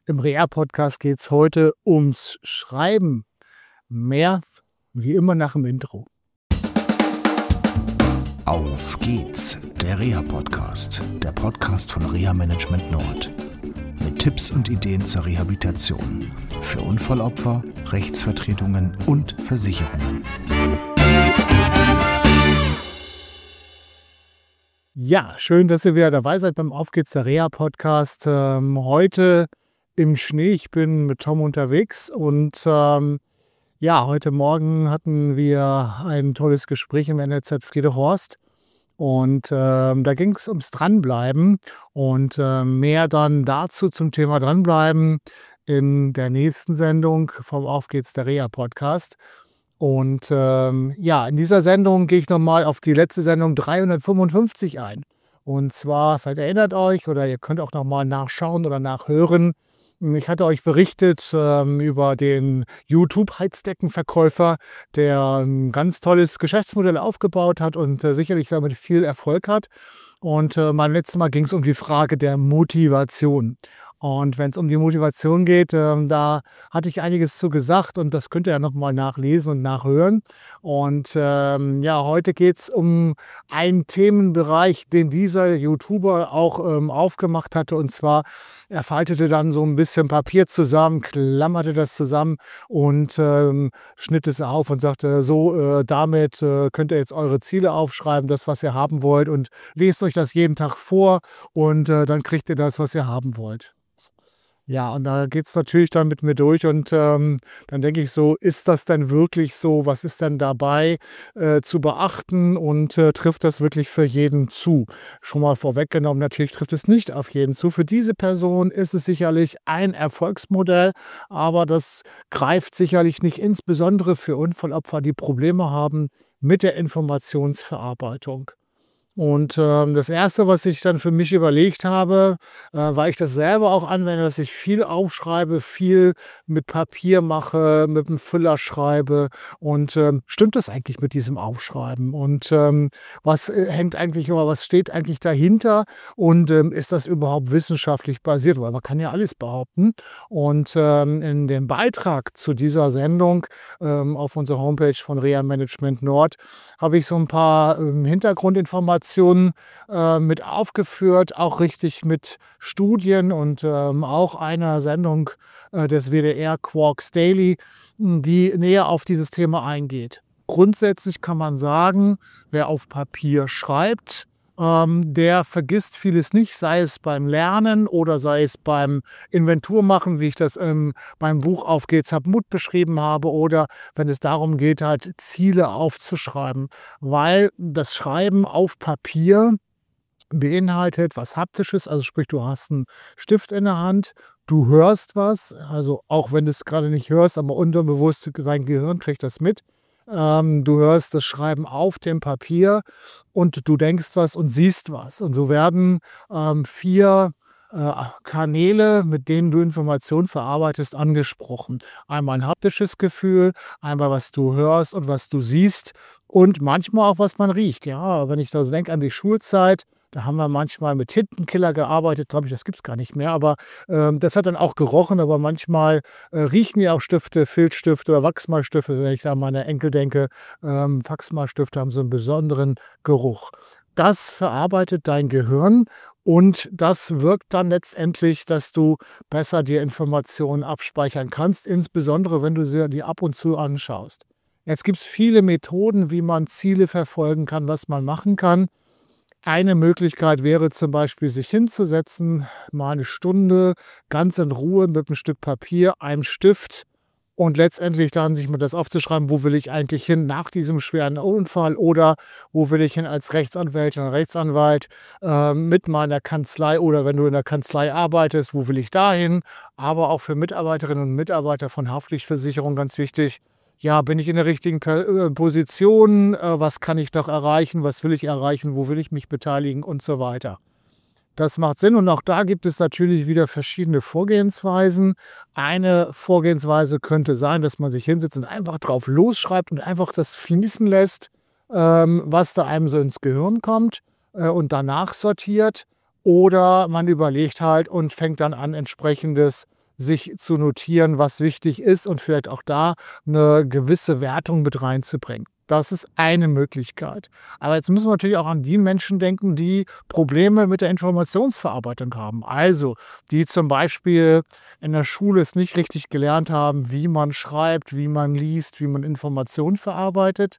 Im Reha-Podcast geht es heute ums Schreiben. Mehr wie immer nach dem Intro. Auf geht's, der Reha-Podcast, der Podcast von Reha-Management Nord. Mit Tipps und Ideen zur Rehabilitation für Unfallopfer, Rechtsvertretungen und Versicherungen. Ja, schön, dass ihr wieder dabei seid beim Auf geht's, der Reha-Podcast. Heute im Schnee. Ich bin mit Tom unterwegs und heute Morgen hatten wir ein tolles Gespräch im NLZ Friedehorst und da ging es ums Dranbleiben und mehr dann dazu zum Thema Dranbleiben in der nächsten Sendung vom Auf geht's, der Reha-Podcast. Und in dieser Sendung gehe ich nochmal auf die letzte Sendung 355 ein. Und zwar, vielleicht erinnert euch oder ihr könnt auch nochmal nachschauen oder nachhören. Ich hatte euch berichtet über den YouTube-Heizdeckenverkäufer, der ein ganz tolles Geschäftsmodell aufgebaut hat und sicherlich damit viel Erfolg hat. Und beim letzten Mal ging es um die Frage der Motivation. Und wenn es um die Motivation geht, da hatte ich einiges zu gesagt und das könnt ihr ja nochmal nachlesen und nachhören. Und heute geht es um einen Themenbereich, den dieser YouTuber auch aufgemacht hatte. Und zwar, er faltete dann so ein bisschen Papier zusammen, klammerte das zusammen und schnitt es auf und sagte, damit könnt ihr jetzt eure Ziele aufschreiben, das, was ihr haben wollt. Und lest euch das jeden Tag vor und dann kriegt ihr das, was ihr haben wollt. Ja, und da geht es natürlich dann mit mir durch und dann denke ich so, ist das denn wirklich so? Was ist denn dabei zu beachten und trifft das wirklich für jeden zu? Schon mal vorweggenommen, natürlich trifft es nicht auf jeden zu. Für diese Person ist es sicherlich ein Erfolgsmodell, aber das greift sicherlich nicht insbesondere für Unfallopfer, die Probleme haben mit der Informationsverarbeitung. Und das Erste, was ich dann für mich überlegt habe, weil ich das selber auch anwende, dass ich viel aufschreibe, viel mit Papier mache, mit dem Füller schreibe. Und stimmt das eigentlich mit diesem Aufschreiben? Und was steht eigentlich dahinter? Und ist das überhaupt wissenschaftlich basiert? Weil man kann ja alles behaupten. Und in dem Beitrag zu dieser Sendung auf unserer Homepage von Reha Management Nord habe ich so ein paar Hintergrundinformationen mit aufgeführt, auch richtig mit Studien und auch einer Sendung des WDR Quarks Daily, die näher auf dieses Thema eingeht. Grundsätzlich kann man sagen, wer auf Papier schreibt, der vergisst vieles nicht, sei es beim Lernen oder sei es beim Inventurmachen, wie ich das beim Buch Auf geht's, hab Mut beschrieben habe, oder wenn es darum geht, halt Ziele aufzuschreiben, weil das Schreiben auf Papier beinhaltet was Haptisches, also sprich, du hast einen Stift in der Hand, du hörst was, also auch wenn du es gerade nicht hörst, aber unterbewusst dein Gehirn kriegt das mit. Du hörst das Schreiben auf dem Papier und du denkst was und siehst was. Und so werden 4 Kanäle, mit denen du Informationen verarbeitest, angesprochen. Einmal ein haptisches Gefühl, einmal was du hörst und was du siehst und manchmal auch was man riecht. Ja, wenn ich da so denke an die Schulzeit, da haben wir manchmal mit Tintenkiller gearbeitet, glaube ich, das gibt es gar nicht mehr, aber das hat dann auch gerochen, aber manchmal riechen ja auch Stifte, Filzstifte oder Wachsmalstifte, wenn ich da an meine Enkel denke. Wachsmalstifte haben so einen besonderen Geruch. Das verarbeitet dein Gehirn und das wirkt dann letztendlich, dass du besser dir Informationen abspeichern kannst, insbesondere wenn du sie dir ab und zu anschaust. Jetzt gibt es viele Methoden, wie man Ziele verfolgen kann, was man machen kann. Eine Möglichkeit wäre zum Beispiel, sich hinzusetzen, mal eine Stunde ganz in Ruhe mit einem Stück Papier, einem Stift und letztendlich dann sich mal das aufzuschreiben, wo will ich eigentlich hin nach diesem schweren Unfall oder wo will ich hin als Rechtsanwältin oder Rechtsanwalt mit meiner Kanzlei oder wenn du in der Kanzlei arbeitest, wo will ich da hin? Aber auch für Mitarbeiterinnen und Mitarbeiter von Haftpflichtversicherung ganz wichtig. Ja, bin ich in der richtigen Position? Was kann ich noch erreichen? Was will ich erreichen? Wo will ich mich beteiligen? Und so weiter. Das macht Sinn und auch da gibt es natürlich wieder verschiedene Vorgehensweisen. Eine Vorgehensweise könnte sein, dass man sich hinsetzt und einfach drauf losschreibt und einfach das fließen lässt, was da einem so ins Gehirn kommt und danach sortiert. Oder man überlegt halt und fängt dann an, entsprechendes sich zu notieren, was wichtig ist und vielleicht auch da eine gewisse Wertung mit reinzubringen. Das ist eine Möglichkeit. Aber jetzt müssen wir natürlich auch an die Menschen denken, die Probleme mit der Informationsverarbeitung haben. Also die zum Beispiel in der Schule es nicht richtig gelernt haben, wie man schreibt, wie man liest, wie man Informationen verarbeitet.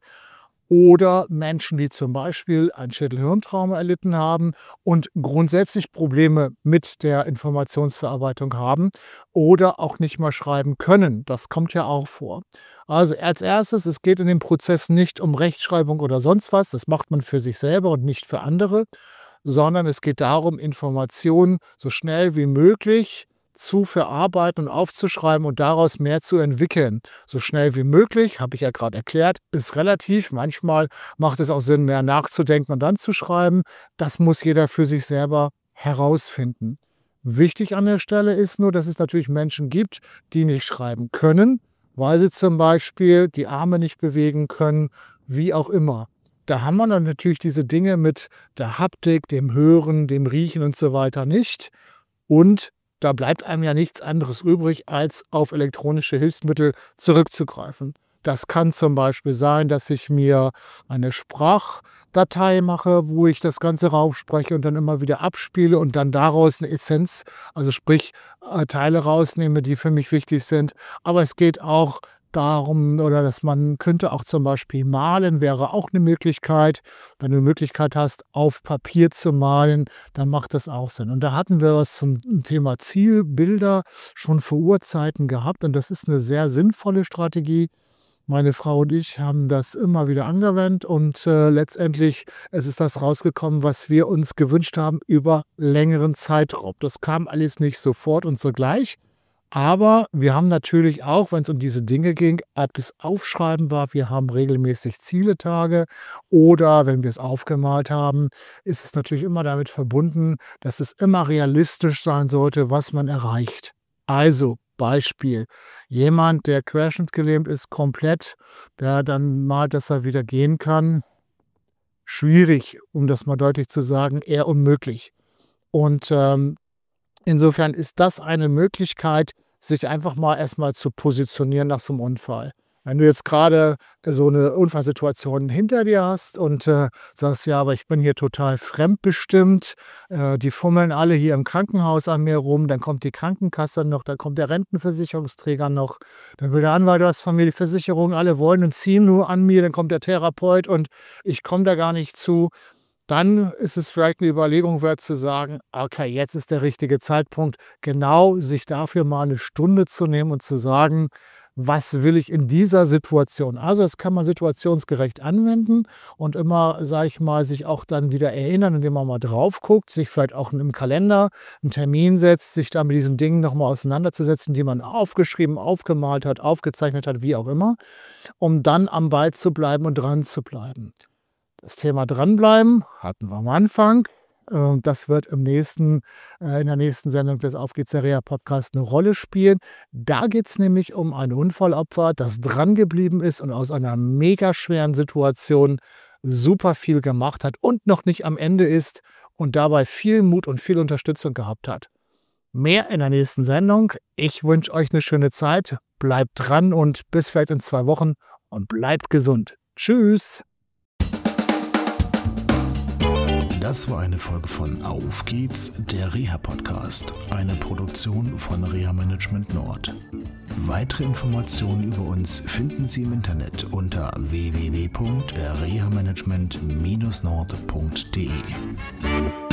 Oder Menschen, die zum Beispiel ein Schädel-Hirntrauma erlitten haben und grundsätzlich Probleme mit der Informationsverarbeitung haben oder auch nicht mal schreiben können. Das kommt ja auch vor. Also als erstes, es geht in dem Prozess nicht um Rechtschreibung oder sonst was. Das macht man für sich selber und nicht für andere, sondern es geht darum, Informationen so schnell wie möglich zu verarbeiten und aufzuschreiben und daraus mehr zu entwickeln. So schnell wie möglich, habe ich ja gerade erklärt, ist relativ. Manchmal macht es auch Sinn, mehr nachzudenken und dann zu schreiben. Das muss jeder für sich selber herausfinden. Wichtig an der Stelle ist nur, dass es natürlich Menschen gibt, die nicht schreiben können, weil sie zum Beispiel die Arme nicht bewegen können, wie auch immer. Da haben wir dann natürlich diese Dinge mit der Haptik, dem Hören, dem Riechen und so weiter nicht. Und da bleibt einem ja nichts anderes übrig, als auf elektronische Hilfsmittel zurückzugreifen. Das kann zum Beispiel sein, dass ich mir eine Sprachdatei mache, wo ich das Ganze raufspreche und dann immer wieder abspiele und dann daraus eine Essenz, also sprich Teile rausnehme, die für mich wichtig sind. Aber es geht auch darum, oder dass man könnte auch zum Beispiel malen, wäre auch eine Möglichkeit. Wenn du eine Möglichkeit hast, auf Papier zu malen, dann macht das auch Sinn. Und da hatten wir was zum Thema Zielbilder schon vor Urzeiten gehabt und das ist eine sehr sinnvolle Strategie. Meine Frau und ich haben das immer wieder angewendet und letztendlich es ist das rausgekommen, was wir uns gewünscht haben über längeren Zeitraum. Das kam alles nicht sofort und sogleich. Aber wir haben natürlich auch, wenn es um diese Dinge ging, ob das Aufschreiben war, wir haben regelmäßig Zieletage oder wenn wir es aufgemalt haben, ist es natürlich immer damit verbunden, dass es immer realistisch sein sollte, was man erreicht. Also Beispiel, jemand, der querschnittgelähmt ist, komplett, der dann malt, dass er wieder gehen kann. Schwierig, um das mal deutlich zu sagen, eher unmöglich. Und insofern ist das eine Möglichkeit, sich einfach mal erstmal zu positionieren nach so einem Unfall. Wenn du jetzt gerade so eine Unfallsituation hinter dir hast und sagst, ja, aber ich bin hier total fremdbestimmt, die fummeln alle hier im Krankenhaus an mir rum, dann kommt die Krankenkasse noch, dann kommt der Rentenversicherungsträger noch, dann will der Anwalt was von mir, die Versicherung, alle wollen und ziehen nur an mir, dann kommt der Therapeut und ich komme da gar nicht zu. Dann ist es vielleicht eine Überlegung wert zu sagen, okay, jetzt ist der richtige Zeitpunkt, genau sich dafür mal eine Stunde zu nehmen und zu sagen, was will ich in dieser Situation? Also das kann man situationsgerecht anwenden und immer, sage ich mal, sich auch dann wieder erinnern, indem man mal drauf guckt, sich vielleicht auch im Kalender einen Termin setzt, sich da mit diesen Dingen nochmal auseinanderzusetzen, die man aufgeschrieben, aufgemalt hat, aufgezeichnet hat, wie auch immer, um dann am Ball zu bleiben und dran zu bleiben. Das Thema Dranbleiben hatten wir am Anfang. Das wird in der nächsten Sendung des Auf geht's der Reha Podcast eine Rolle spielen. Da geht es nämlich um ein Unfallopfer, das dran geblieben ist und aus einer mega schweren Situation super viel gemacht hat und noch nicht am Ende ist und dabei viel Mut und viel Unterstützung gehabt hat. Mehr in der nächsten Sendung. Ich wünsche euch eine schöne Zeit. Bleibt dran und bis vielleicht in 2 Wochen und bleibt gesund. Tschüss. Das war eine Folge von Auf geht's, der Reha-Podcast, eine Produktion von Reha Management Nord. Weitere Informationen über uns finden Sie im Internet unter www.rehamanagement-nord.de.